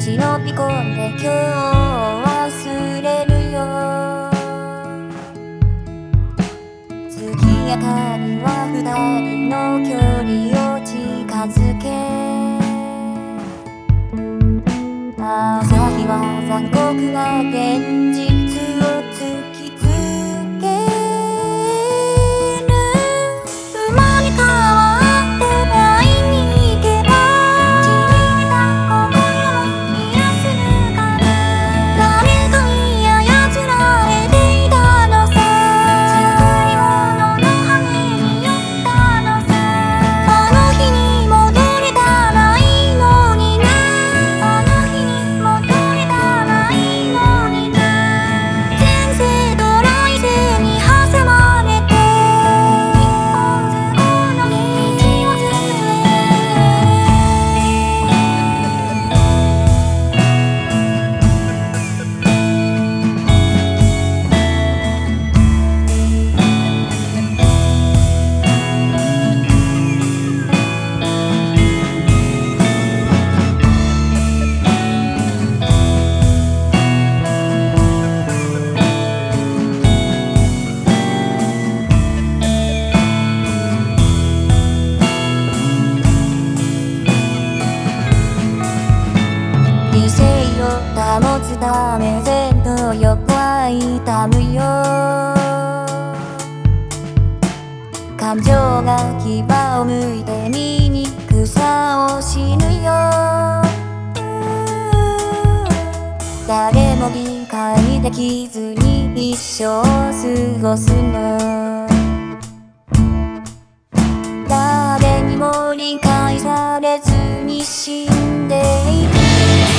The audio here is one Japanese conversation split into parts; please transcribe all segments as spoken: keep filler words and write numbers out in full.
忍び込んで今日を忘れるよ。月明かりは二人の距離を近づけ、朝日は残酷な現実を突きつける。馬に変わって会いに行けばちぎれた心も癒せるかな。誰かに操られていたのさ。作り物の羽に酔ったのさ。あの日に戻れたらいいのにな。あの日に戻れたらいいのにな。前世と来世に挟まれて一本ずつこの道を進め。理性を保つため前と横は痛むよ。感情が牙をむいて醜さを死ぬよ。誰も理解できずに一生を過ごすの。誰にも理解されずに死んでいく。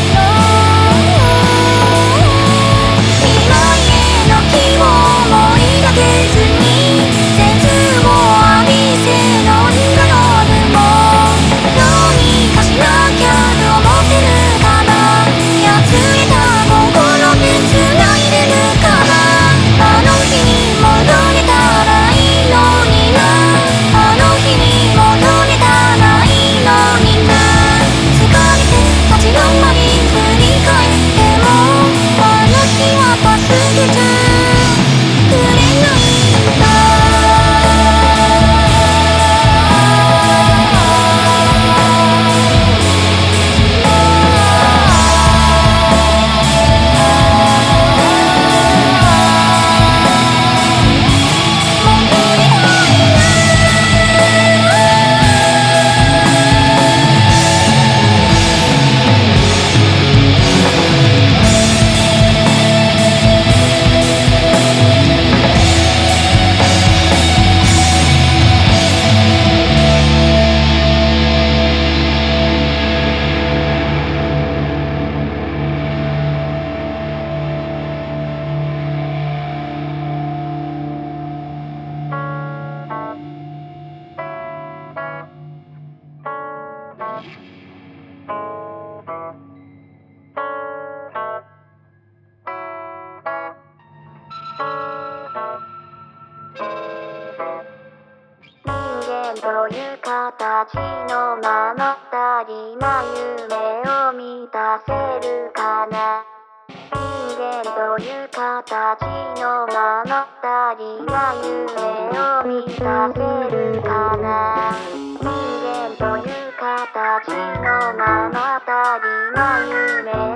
という形のまま二人な夢を満たせるかな。人間という形のまま二人な夢を満たせるかな。人間という形のまま二人な夢